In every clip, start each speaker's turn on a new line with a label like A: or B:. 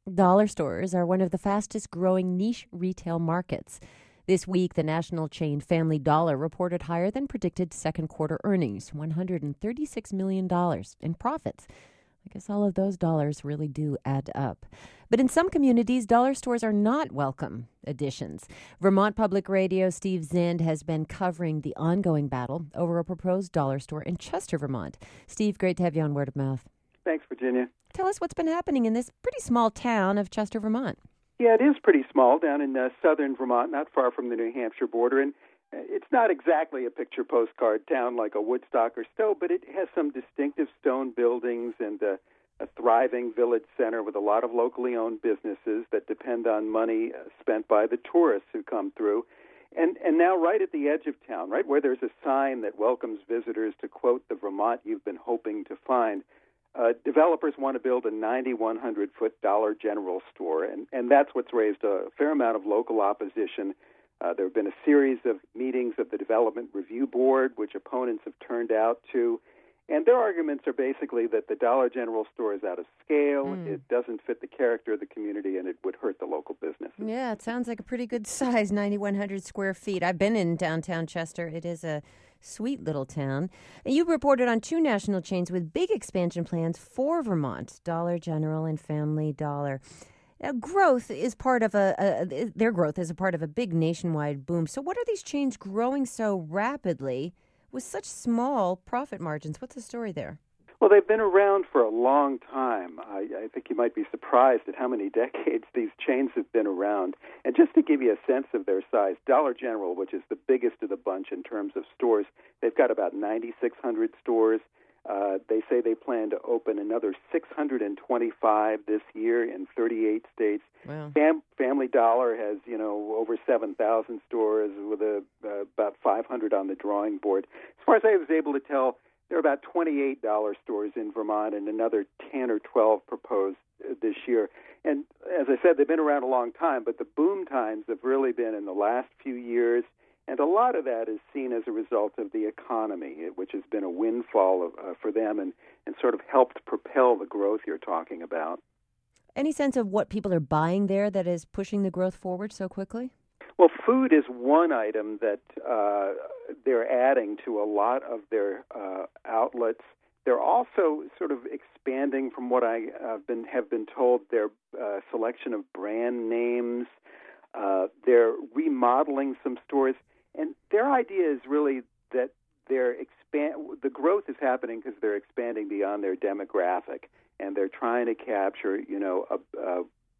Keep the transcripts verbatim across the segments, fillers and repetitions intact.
A: Dollar stores are one of the fastest growing niche retail markets. This week, the national chain Family Dollar reported higher than predicted second quarter earnings, one hundred thirty-six million dollars in profits. I guess all of those dollars really do add up. But in some communities, dollar stores are not welcome additions. Vermont Public Radio Steve Zand has been covering the ongoing battle over a proposed dollar store in Chester, Vermont. Steve, great to have you on Word of Mouth.
B: Thanks, Virginia.
A: Tell us what's been happening in this pretty small town of Chester, Vermont.
B: Yeah, it is pretty small down in uh, southern Vermont, not far from the New Hampshire border. And it's not exactly a picture postcard town like a Woodstock or Stowe, but it has some distinctive stone buildings and uh, a thriving village center with a lot of locally owned businesses that depend on money uh, spent by the tourists who come through. And and now right at the edge of town, right where there's a sign that welcomes visitors to, quote, the Vermont you've been hoping to find, uh, developers want to build a nine thousand one hundred foot Dollar General store, and, and that's what's raised a fair amount of local opposition. Uh, there have been a series of meetings of the Development Review Board, which opponents have turned out to. And their arguments are basically that the Dollar General store is out of scale, mm. it doesn't fit the character of the community, and it would hurt the local businesses.
A: Yeah, it sounds like a pretty good size, nine thousand one hundred square feet. I've been in downtown Chester. It is a sweet little town. And you reported on two national chains with big expansion plans for Vermont, Dollar General and Family Dollar. Now, growth is part of a, a, their growth is a part of a big nationwide boom. So what are these chains growing so rapidly with such small profit margins? What's the story there?
B: Well, they've been around for a long time. I, I think you might be surprised at how many decades these chains have been around. And just to give you a sense of their size, Dollar General, which is the biggest of the bunch in terms of stores, they've got about nine thousand six hundred stores. Uh, they say they plan to open another six hundred twenty-five this year in thirty-eight states.
A: Wow.
B: Fam- Family Dollar has, you know, over seven thousand stores with a, uh, about five hundred on the drawing board. As far as I was able to tell, there are about twenty-eight dollar stores in Vermont and another ten or twelve proposed uh, this year. And as I said, they've been around a long time, but the boom times have really been in the last few years. And a lot of that is seen as a result of the economy, which has been a windfall of, uh, for them and, and sort of helped propel the growth you're talking about.
A: Any sense of what people are buying there that is pushing the growth forward so quickly?
B: Well, food is one item that uh, they're adding to a lot of their uh, outlets. They're also sort of expanding, from what I uh, been, have been told, their uh, selection of brand names. Uh, they're remodeling some stores. And their idea is really that they're expand. The growth is happening because they're expanding beyond their demographic, and they're trying to capture, you know, a, a,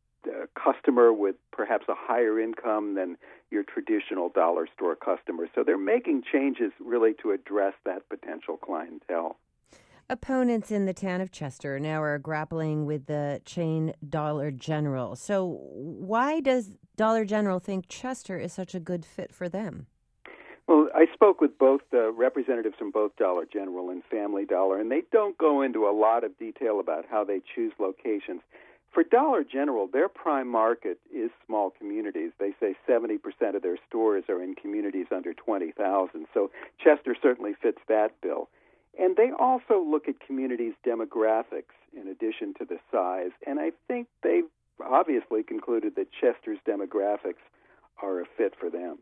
B: a customer with perhaps a higher income than your traditional dollar store customer. So they're making changes really to address that potential clientele.
A: Opponents in the town of Chester now are grappling with the chain Dollar General. So why does Dollar General think Chester is such a good fit for them?
B: Well, I spoke with both uh, representatives from both Dollar General and Family Dollar, and they don't go into a lot of detail about how they choose locations. For Dollar General, their prime market is small communities. They say seventy percent of their stores are in communities under twenty thousand, so Chester certainly fits that bill. And they also look at communities' demographics in addition to the size, and I think they've obviously concluded that Chester's demographics are a fit for them.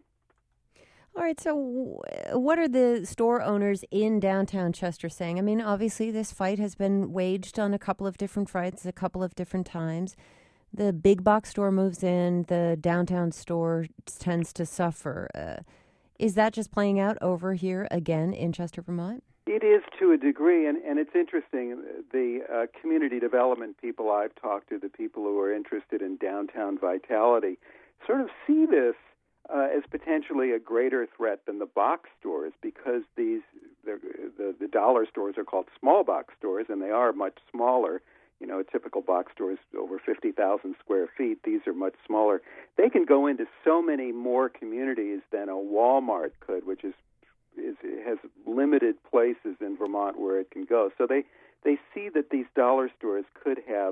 A: All right, so what are the store owners in downtown Chester saying? I mean, obviously this fight has been waged on a couple of different fronts, a couple of different times. The big box store moves in, the downtown store tends to suffer. Uh, is that just playing out over here again in Chester, Vermont?
B: It is to a degree, and, and it's interesting. The uh, community development people I've talked to, the people who are interested in downtown vitality, sort of see this uh, as potentially a greater threat than the box stores, because these the, the the dollar stores are called small box stores, and they are much smaller. You know, a typical box store is over fifty thousand square feet. These are much smaller. They can go into so many more communities than a Walmart could, which is Is, has limited places in Vermont where it can go. So they, they see that these dollar stores could have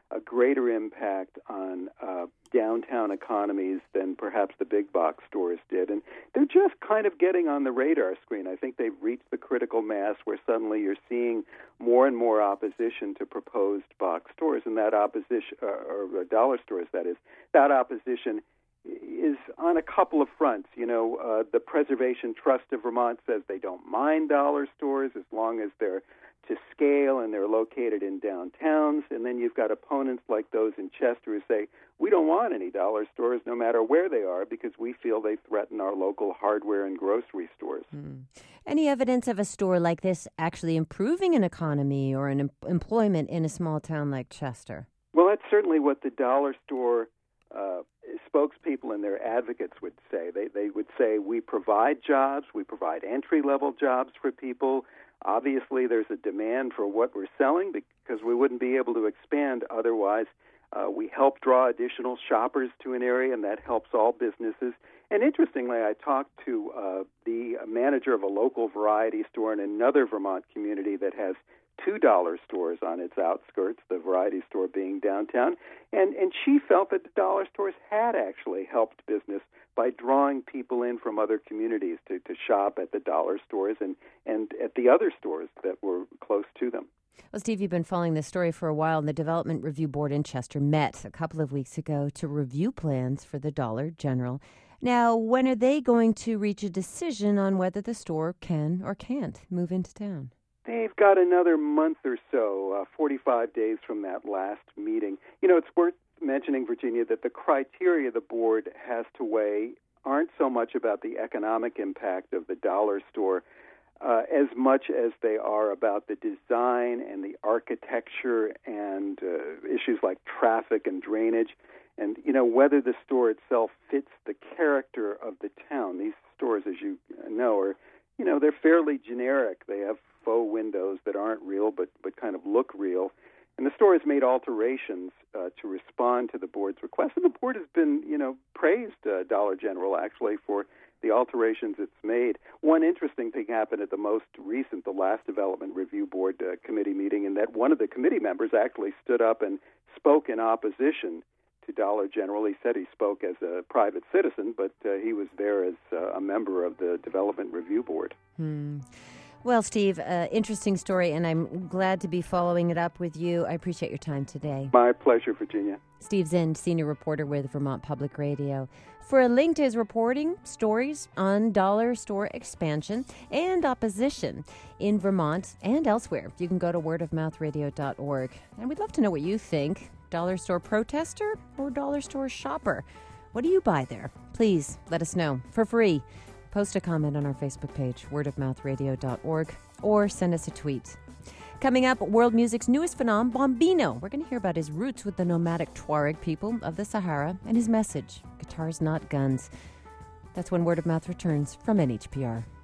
B: a greater impact on uh, downtown economies than perhaps the big box stores did. And they're just kind of getting on the radar screen. I think they've reached the critical mass where suddenly you're seeing more and more opposition to proposed box stores, and that opposition, uh, or dollar stores, that is, that opposition is on a couple of fronts. You know, uh, the Preservation Trust of Vermont says they don't mind dollar stores as long as they're to scale and they're located in downtowns. And then you've got opponents like those in Chester who say, we don't want any dollar stores no matter where they are because we feel they threaten our local hardware and grocery stores.
A: Mm. Any evidence of a store like this actually improving an economy or an em- employment in a small town like Chester?
B: Well, that's certainly what the dollar store uh, spokespeople and their advocates would say. They, they would say, we provide jobs, we provide entry-level jobs for people. Obviously, there's a demand for what we're selling because we wouldn't be able to expand otherwise. Uh, we help draw additional shoppers to an area, and that helps all businesses. And interestingly, I talked to uh, the manager of a local variety store in another Vermont community that has two dollar stores on its outskirts, the variety store being downtown, and, and she felt that the dollar stores had actually helped business by drawing people in from other communities to, to shop at the dollar stores and, and at the other stores that were close to them.
A: Well, Steve, you've been following this story for a while, and the Development Review Board in Chester met a couple of weeks ago to review plans for the Dollar General. Now, when are they going to reach a decision on whether the store can or can't move into town?
B: They've got another month or so, uh, forty-five days from that last meeting. You know, it's worth mentioning, Virginia, that the criteria the board has to weigh aren't so much about the economic impact of the dollar store uh, as much as they are about the design and the architecture and uh, issues like traffic and drainage, and, you know, whether the store itself fits the character of the town. These stores, as you know, are, you know, they're fairly generic. They have faux windows that aren't real but, but kind of look real. And the store has made alterations uh, to respond to the board's request. And the board has been, you know, praised uh, Dollar General, actually, for the alterations it's made. One interesting thing happened at the most recent, the last Development Review Board uh, committee meeting, in that one of the committee members actually stood up and spoke in opposition to Dollar General. He said he spoke as a private citizen, but uh, he was there as uh, a member of the Development Review Board.
A: Hmm. Well, Steve, uh, interesting story, and I'm glad to be following it up with you. I appreciate your time today.
B: My pleasure, Virginia.
A: Steve Zinn, senior reporter with Vermont Public Radio. For a link to his reporting, stories on dollar store expansion and opposition in Vermont and elsewhere, you can go to word of mouth radio dot org. And we'd love to know what you think. Dollar store protester or dollar store shopper? What do you buy there? Please let us know for free. Post a comment on our Facebook page, word of mouth radio dot org, or send us a tweet. Coming up, world music's newest phenom, Bombino. We're going to hear about his roots with the nomadic Tuareg people of the Sahara and his message, guitars not guns. That's when Word of Mouth returns from N H P R.